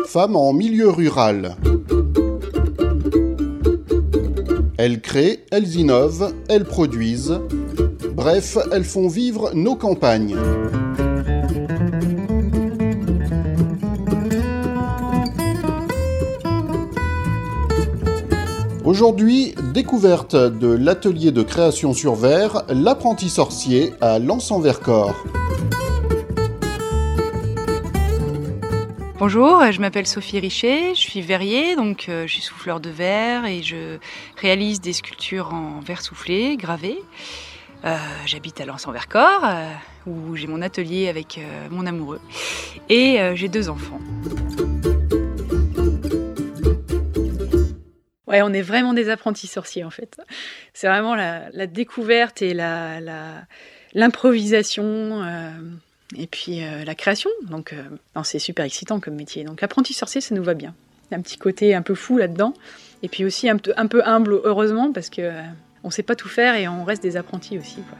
Femmes en milieu rural. Elles créent, elles innovent, elles produisent. Bref, elles font vivre nos campagnes. Aujourd'hui, découverte de l'atelier de création sur verre, l'apprenti sorcier à Lens-en-Vercors. Bonjour, je m'appelle Sophie Richet, je suis verrier, donc je suis souffleur de verre et je réalise des sculptures en verre soufflé, gravées. J'habite à Lens-en-Vercors, où j'ai mon atelier avec mon amoureux, et j'ai 2 enfants. Ouais, on est vraiment des apprentis sorciers en fait. C'est vraiment la découverte et l'improvisation et puis la création. Donc c'est super excitant comme métier. Donc apprenti sorcier, ça nous va bien. Il y a un petit côté un peu fou là-dedans. Et puis aussi un peu humble, heureusement, parce que on sait pas tout faire et on reste des apprentis aussi, quoi.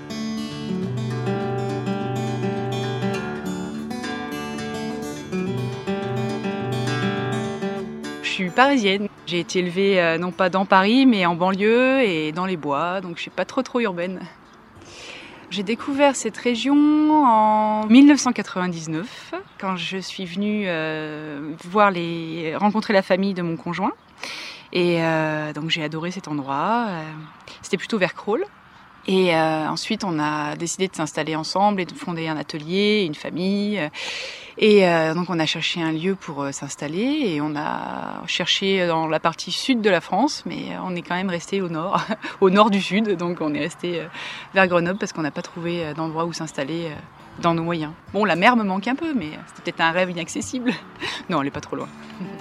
Je suis parisienne. J'ai été élevée non pas dans Paris, mais en banlieue et dans les bois, donc je suis pas trop urbaine. J'ai découvert cette région en 1999, quand je suis venue rencontrer la famille de mon conjoint. Et donc j'ai adoré cet endroit. C'était plutôt vers Crolles. Et ensuite, on a décidé de s'installer ensemble et de fonder un atelier, une famille. Et donc, on a cherché un lieu pour s'installer et on a cherché dans la partie sud de la France, mais on est quand même resté au nord, au nord du sud. Donc, on est resté vers Grenoble parce qu'on n'a pas trouvé d'endroit où s'installer dans nos moyens. Bon, la mer me manque un peu, mais c'était peut-être un rêve inaccessible. Non, elle n'est pas trop loin.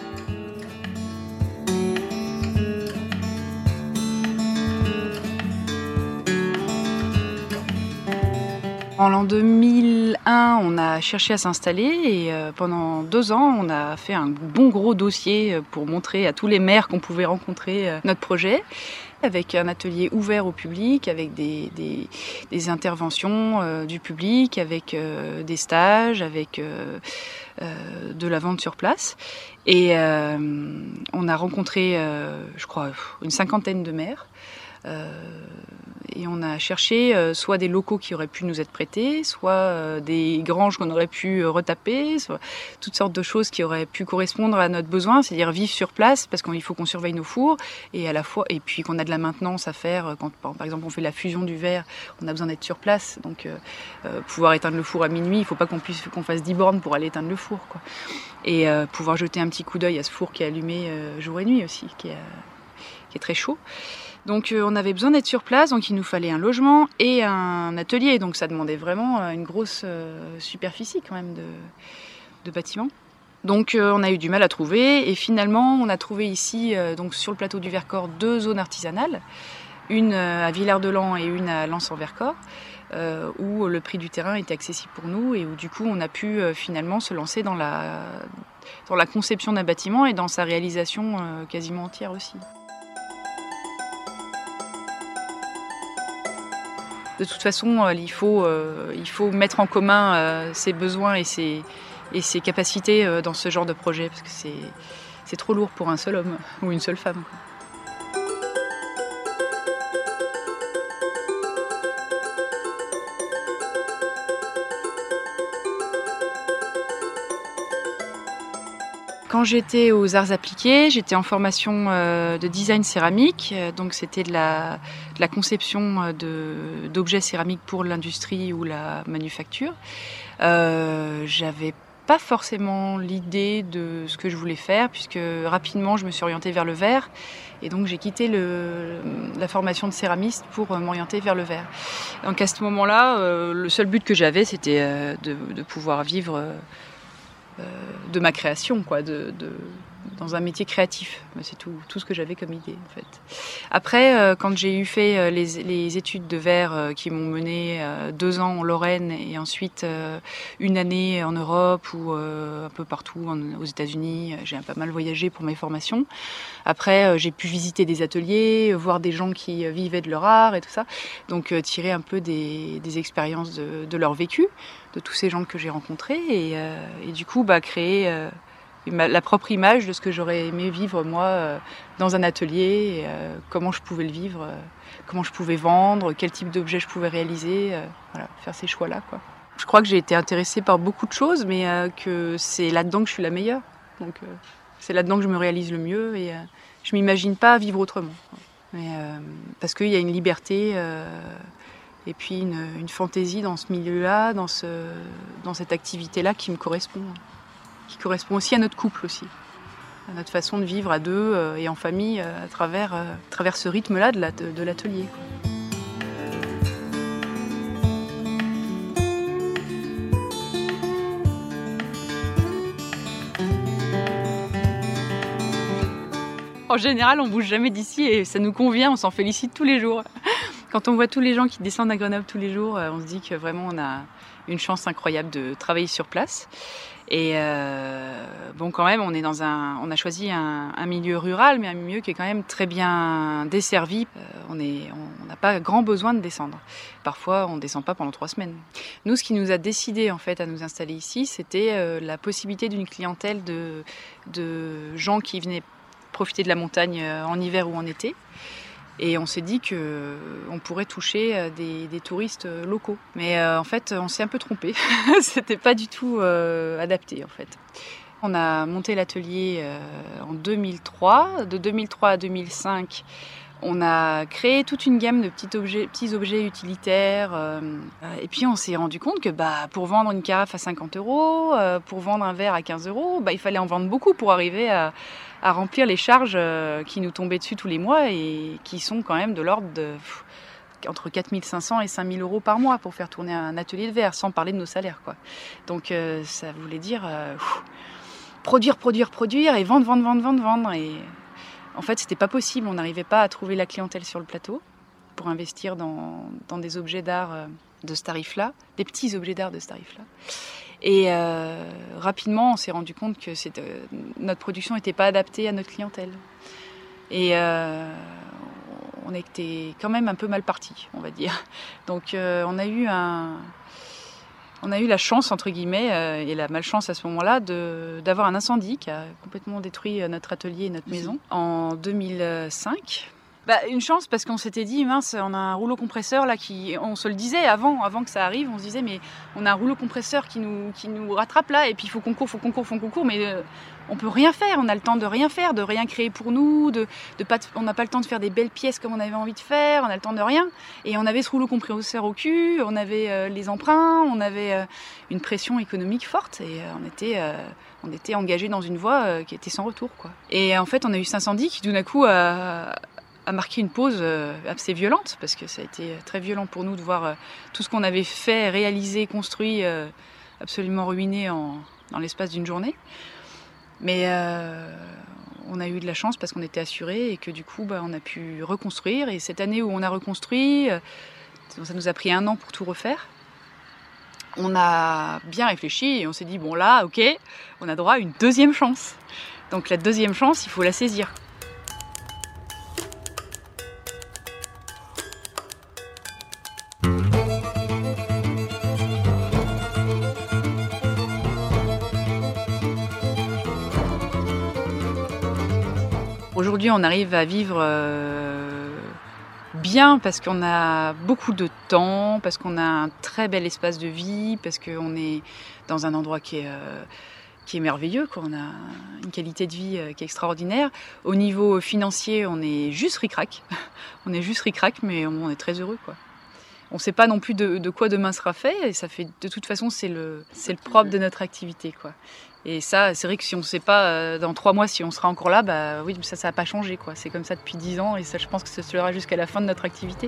En l'an 2001, on a cherché à s'installer et pendant 2 ans, on a fait un bon gros dossier pour montrer à tous les maires qu'on pouvait rencontrer notre projet, avec un atelier ouvert au public, avec des interventions du public, avec des stages, avec de la vente sur place. Et on a rencontré, je crois, une 50aine de maires. Et on a cherché soit des locaux qui auraient pu nous être prêtés, soit des granges qu'on aurait pu retaper, soit toutes sortes de choses qui auraient pu correspondre à notre besoin, c'est-à-dire vivre sur place parce qu'il faut qu'on surveille nos fours et à la fois et puis qu'on a de la maintenance à faire quand par exemple on fait la fusion du verre, on a besoin d'être sur place, donc pouvoir éteindre le four à minuit, il ne faut pas qu'on fasse 10 bornes pour aller éteindre le four, quoi. Et pouvoir jeter un petit coup d'œil à ce four qui est allumé jour et nuit aussi, qui est très chaud. Donc on avait besoin d'être sur place, donc il nous fallait un logement et un atelier. Donc ça demandait vraiment une grosse superficie quand même de bâtiment. Donc on a eu du mal à trouver et finalement on a trouvé ici, donc sur le plateau du Vercors, 2 zones artisanales. Une à Villers-de-Lans et une à Lens-en-Vercors, où le prix du terrain était accessible pour nous et où du coup on a pu finalement se lancer dans la conception d'un bâtiment et dans sa réalisation quasiment entière aussi. De toute façon, il faut mettre en commun ses besoins et ses capacités dans ce genre de projet, parce que c'est trop lourd pour un seul homme ou une seule femme. Quand j'étais aux arts appliqués, j'étais en formation de design céramique, donc c'était de la conception d'objets céramiques pour l'industrie ou la manufacture. J'avais pas forcément l'idée de ce que je voulais faire, puisque rapidement je me suis orientée vers le verre, et donc j'ai quitté la formation de céramiste pour m'orienter vers le verre. Donc à ce moment-là, le seul but que j'avais, c'était de pouvoir vivre de ma création, quoi, dans un métier créatif. C'est tout ce que j'avais comme idée, en fait. Après, quand j'ai eu fait les études de verre qui m'ont mené 2 ans en Lorraine et ensuite 1 année en Europe ou un peu partout aux États-Unis, j'ai pas mal voyagé pour mes formations. Après, j'ai pu visiter des ateliers, voir des gens qui vivaient de leur art et tout ça. Donc, tirer un peu des expériences de leur vécu, de tous ces gens que j'ai rencontrés et du coup, créer la propre image de ce que j'aurais aimé vivre moi dans un atelier, comment je pouvais le vivre, comment je pouvais vendre, quel type d'objet je pouvais réaliser, voilà, faire ces choix-là, quoi. Je crois que j'ai été intéressée par beaucoup de choses, mais que c'est là-dedans que je suis la meilleure. Donc c'est là-dedans que je me réalise le mieux et je m'imagine pas vivre autrement. Mais, parce qu'il y a une liberté et puis une fantaisie dans ce milieu-là, dans cette activité-là qui me correspond. Qui correspond aussi à notre couple aussi, à notre façon de vivre à deux et en famille à travers ce rythme-là de l'atelier. En général, on bouge jamais d'ici et ça nous convient, on s'en félicite tous les jours. Quand on voit tous les gens qui descendent à Grenoble tous les jours, on se dit que vraiment on a une chance incroyable de travailler sur place. Et bon, quand même, on a choisi un milieu rural, mais un milieu qui est quand même très bien desservi. On n'a pas grand besoin de descendre. Parfois, on ne descend pas pendant 3 semaines. Nous, ce qui nous a décidé en fait à nous installer ici, c'était la possibilité d'une clientèle de gens qui venaient profiter de la montagne en hiver ou en été. Et on s'est dit qu'on pourrait toucher des touristes locaux. Mais en fait, on s'est un peu trompé. C'était pas du tout adapté, en fait. On a monté l'atelier en 2003. De 2003 à 2005, on a créé toute une gamme de petits objets utilitaires. Et puis, on s'est rendu compte que pour vendre une carafe à 50 €, pour vendre un verre à 15 €, il fallait en vendre beaucoup pour arriver à remplir les charges qui nous tombaient dessus tous les mois et qui sont quand même de l'ordre entre 4 500 et 5 000 € par mois pour faire tourner un atelier de verre, sans parler de nos salaires, quoi. Donc ça voulait dire produire et vendre. Et en fait, c'était pas possible. On n'arrivait pas à trouver la clientèle sur le plateau pour investir dans des objets d'art de ce tarif-là, des petits objets d'art de ce tarif-là. Et rapidement, on s'est rendu compte que notre production n'était pas adaptée à notre clientèle. Et on était quand même un peu mal partis, on va dire. Donc on a eu la chance, entre guillemets, et la malchance à ce moment-là, d'avoir un incendie qui a complètement détruit notre atelier et notre maison en 2005. Une chance parce qu'on s'était dit, mince, on a un rouleau compresseur là on se le disait avant que ça arrive, on se disait mais on a un rouleau compresseur qui nous rattrape là et puis il faut qu'on court, mais on peut rien faire, on a le temps de rien faire, de rien créer pour nous, on n'a pas le temps de faire des belles pièces comme on avait envie de faire, on a le temps de rien. Et on avait ce rouleau compresseur au cul, on avait les emprunts, on avait une pression économique forte et on était engagés dans une voie qui était sans retour, quoi. Et en fait, on a eu cet incendie qui tout d'un coup a marqué une pause assez violente, parce que ça a été très violent pour nous de voir tout ce qu'on avait fait, réalisé, construit, absolument ruiné dans l'espace d'une journée. Mais on a eu de la chance parce qu'on était assurés et que du coup on a pu reconstruire. Et cette année où on a reconstruit, ça nous a pris 1 an pour tout refaire. On a bien réfléchi et on s'est dit bon là, ok, on a droit à une 2e chance. Donc la 2e chance, il faut la saisir. Aujourd'hui, on arrive à vivre bien parce qu'on a beaucoup de temps, parce qu'on a un très bel espace de vie, parce qu'on est dans un endroit qui est merveilleux, quoi. On a une qualité de vie qui est extraordinaire. Au niveau financier, on est juste ric-rac. On est juste ric-rac, mais on est très heureux, quoi. On ne sait pas non plus de quoi demain sera fait, et ça fait, de toute façon, c'est le propre de notre activité, quoi. Et ça, c'est vrai que si on ne sait pas dans 3 mois si on sera encore là, oui, ça n'a pas changé, quoi. C'est comme ça depuis 10 ans et ça, je pense que ça sera jusqu'à la fin de notre activité.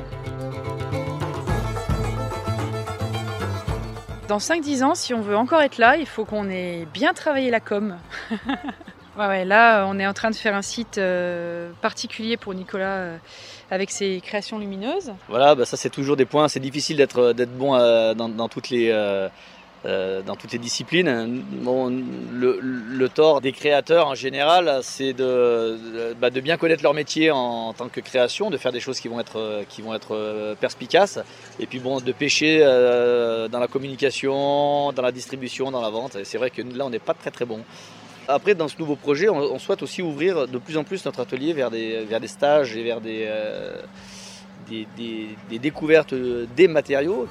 Dans 5-10 ans, si on veut encore être là, il faut qu'on ait bien travaillé la com. Ouais, là, on est en train de faire un site particulier pour Nicolas avec ses créations lumineuses. Voilà, ça c'est toujours des points. C'est difficile d'être bon dans toutes les disciplines. Bon, le tort des créateurs en général, c'est de bien connaître leur métier en tant que création, de faire des choses qui vont être perspicaces, et puis de pêcher dans la communication, dans la distribution, dans la vente. Et c'est vrai que là, on n'est pas très très bon. Après, dans ce nouveau projet, on souhaite aussi ouvrir de plus en plus notre atelier vers des stages et vers des découvertes des matériaux.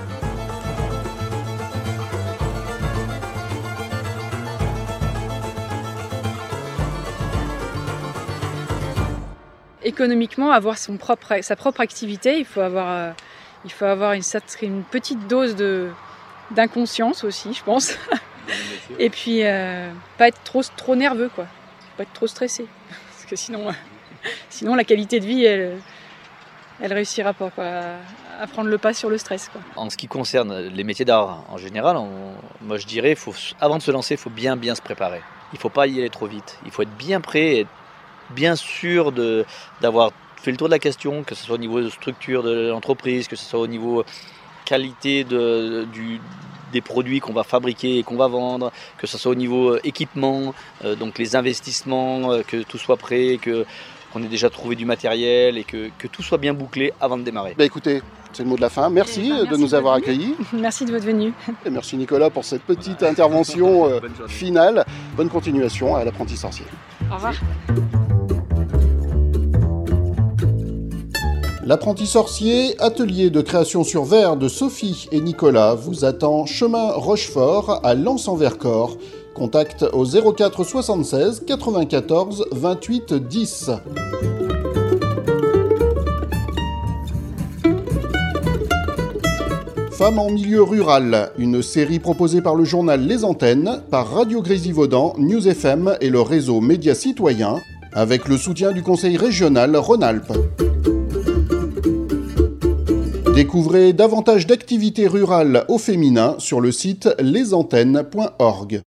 Économiquement, avoir sa propre activité, il faut avoir une petite dose d'inconscience aussi, je pense. Et puis, pas être trop nerveux, quoi. Pas être trop stressé. Parce que sinon la qualité de vie, elle réussira pas, quoi, à prendre le pas sur le stress, quoi. En ce qui concerne les métiers d'art en général, moi je dirais, avant de se lancer, il faut bien se préparer. Il ne faut pas y aller trop vite. Il faut être bien prêt, être bien sûr d'avoir fait le tour de la question, que ce soit au niveau de structure de l'entreprise, que ce soit au niveau qualité des produits qu'on va fabriquer et qu'on va vendre, que ce soit au niveau équipement, donc les investissements, que tout soit prêt, qu'on ait déjà trouvé du matériel et que tout soit bien bouclé avant de démarrer. Écoutez, c'est le mot de la fin. Merci de nous avoir accueillis. Merci de votre venue. Et merci Nicolas pour cette petite intervention finale. Bonne continuation à l'apprenti sorcier. Au revoir. L'apprenti sorcier, atelier de création sur verre de Sophie et Nicolas, vous attend chemin Rochefort à Lens-en-Vercors. Contact au 04 76 94 28 10. Femmes en milieu rural, une série proposée par le journal Les Antennes, par Radio Grésivaudan, News FM et le réseau Médias Citoyens, avec le soutien du Conseil régional Rhône-Alpes. Découvrez davantage d'activités rurales au féminin sur le site lesantennes.org.